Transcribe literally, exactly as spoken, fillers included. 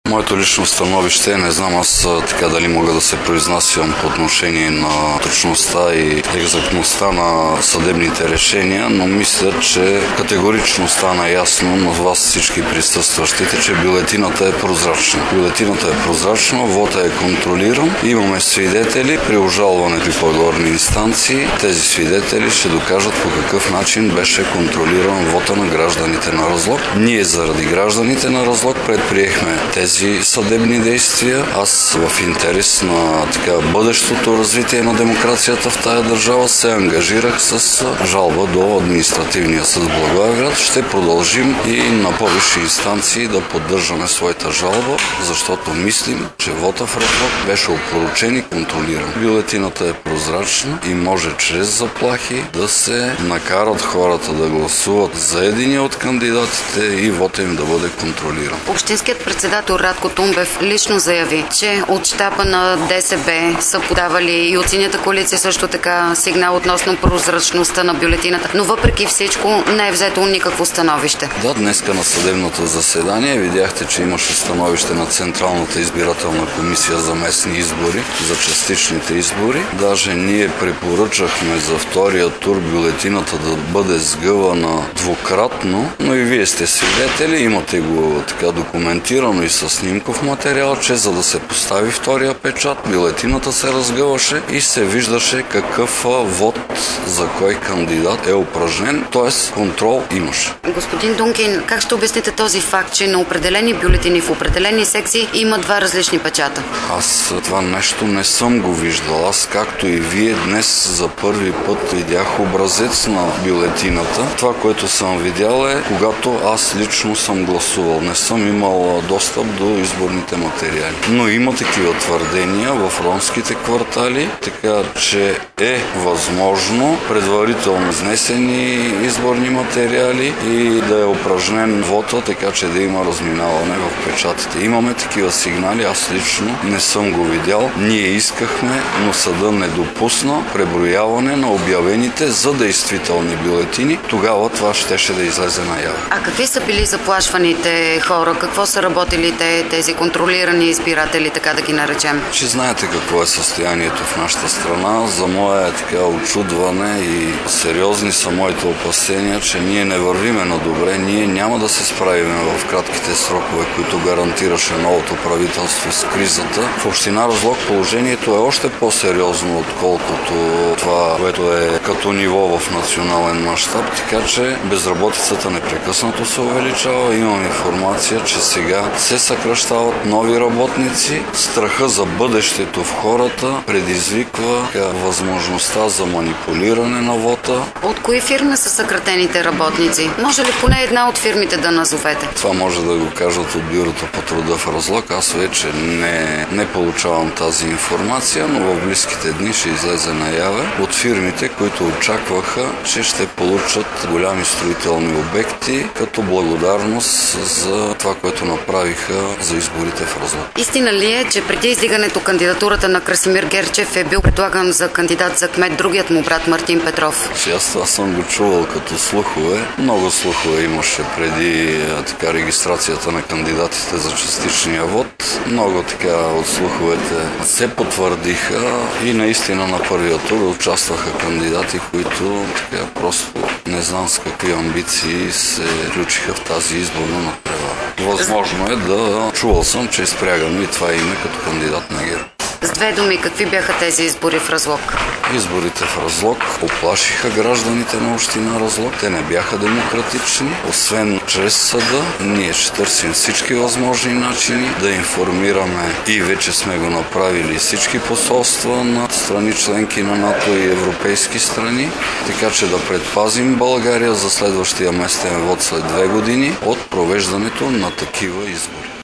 Моето лично становище, не знам аз така дали мога да се произнасям по отношение на точността и екзактността на съдебните решения, но мисля, че категорично стана ясно на вас всички присъстващите, че бюлетината е прозрачна. Бюлетината е прозрачна, вота е контролиран, имаме свидетели при обжалването и по-горни инстанции. Тези свидетели ще докажат по какъв начин беше контролиран вота на гражданите на Разлог. Ние заради гражданите на Разлог предприехме тези съдебни действия. Аз в интерес на така бъдещото развитие на демокрацията в тая държава се ангажирах с жалба до административния съд в Благоевград. Ще продължим и на по-висши инстанции да поддържаме своята жалба, защото мислим, че вота в Разлог беше опорочен и контролиран. Бюлетината е прозрачна и може чрез заплахи да се накарат хората да гласуват за единия от кандидатите и вота им да бъде контролиран. Общинският председател Радко Тумбев лично заяви, че от щаба на ДСБ са подавали и от Синята коалиция също така сигнал относно прозрачността на бюлетината, но въпреки всичко не е взето никакво становище. Да, днеска на съдебното заседание видяхте, че имаше становище на Централната избирателна комисия за местни избори, за частичните избори. Даже ние препоръчахме за втория тур бюлетината да бъде сгъвана двукратно, но и вие сте свидетели, имате го така документирано и с снимков материал, че за да се постави втория печат, бюлетината се разгъваше и се виждаше какъв вод за кой кандидат е упражнен, т.е. контрол имаше. Господин Дункин, как ще обясните този факт, че на определени бюлетини в определени секции има два различни печата? Аз това нещо не съм го виждал. Аз, както и вие, днес за първи път видях образец на бюлетината. Това, което съм видял е, когато аз лично съм гласувал. Не съм имал достъп до изборните материали. Но има такива твърдения в ромските квартали, така че е възможно предварително изнесени изборни материали и да е упражнен вота, така че да има разминаване в печатите. Имаме такива сигнали, аз лично не съм го видял. Ние искахме, но съда не допусна преброяване на обявените за действителни бюлетини. Тогава това щеше да излезе наяве. А какви са били заплашваните хора? Какво са работили те, тези контролирани избиратели, така да ги наречем? Че знаете какво е състоянието в нашата страна. За мое така очудване и сериозни са моите опасения, че ние не вървиме на добре. Ние няма да се справим в кратките срокове, които гарантираше новото правителство с кризата. В община Разлог положението е още по-сериозно, отколкото това, което е като ниво в национален мащаб, така че безработицата непрекъснато се увеличава. Имам информация, че сега се съкращават нови работници. Страха за бъдещето в хората предизвиква така, възможността за манипулиране на вота. От кои фирми са съкратените работници? Може ли поне една от фирмите да назовете? Това може да го кажат от бюрото по труда в Разлог. Аз вече не, не получавам тази информация, но в близките дни ще излезе наяве от фирмите, които очакваха, че ще получат голями строителни обекти като благодарност за това, което направиха за изборите в Разлог. Истина ли е, че преди издигането кандидатурата на Красимир Герчев е бил предлаган за кандидат за кмет другият му брат Мартин Петров? Че аз това съм го чувал като слухове. Много слухове имаше преди така регистрацията на кандидатите за частичния вод. Много така от слуховете се потвърдиха и наистина на първия тур участваха кандидати, които така просто не знам с какви амбиции се включиха в тази изборна надпревара. Възможно е да чувал съм, че е спрягано и това име като кандидат на ГЕРБ. С две думи, какви бяха тези избори в Разлог? Изборите в Разлог оплашиха гражданите на община Разлог. Те не бяха демократични. Освен чрез съда, ние ще търсим всички възможни начини да информираме и вече сме го направили всички посолства на страни членки на НАТО и европейски страни, така че да предпазим България за следващия местен вод след две години от провеждането на такива избори.